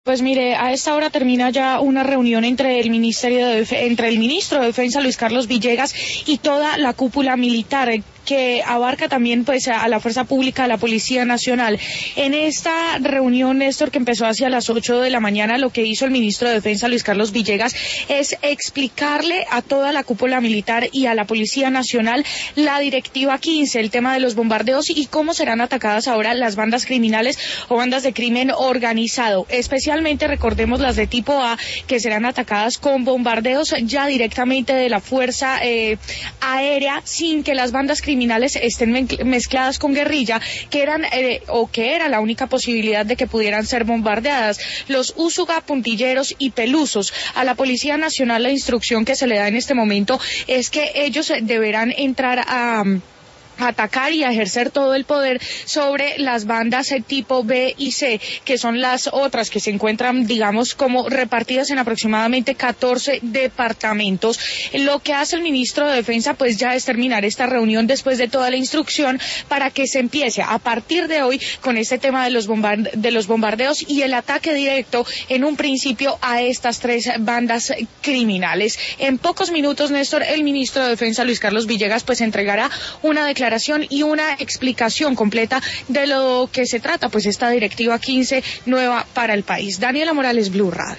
Pues mire, a esta hora termina ya una reunión entre el entre el ministro de Defensa, Luis Carlos Villegas, y toda la cúpula militar, que abarca también pues a la Fuerza Pública, a la Policía Nacional. En esta reunión, Néstor, que empezó hacia las 8 de la mañana, lo que hizo el ministro de Defensa, Luis Carlos Villegas, es explicarle a toda la cúpula militar y a la Policía Nacional la Directiva 15, el tema de los bombardeos y cómo serán atacadas ahora las bandas criminales o bandas de crimen organizado. Especialmente, recordemos, las de tipo A, que serán atacadas con bombardeos ya directamente de la Fuerza Aérea, sin que las bandas criminales estén mezcladas con guerrilla, que era la única posibilidad de que pudieran ser bombardeadas. Los Úsuga, Puntilleros y Pelusos. A la Policía Nacional la instrucción que se le da en este momento es que ellos deberán entrar a atacar y a ejercer todo el poder sobre las bandas tipo B y C, que son las otras que se encuentran, digamos, como repartidas en aproximadamente 14 departamentos. Lo que hace el ministro de Defensa pues ya es terminar esta reunión después de toda la instrucción para que se empiece a partir de hoy con este tema de los bombardeos y el ataque directo en un principio a estas tres bandas criminales. En pocos minutos, Néstor, el ministro de Defensa, Luis Carlos Villegas, pues entregará una declaración y una explicación completa de lo que se trata, pues esta Directiva 15 nueva para el país. Daniela Morales, Blue Radio.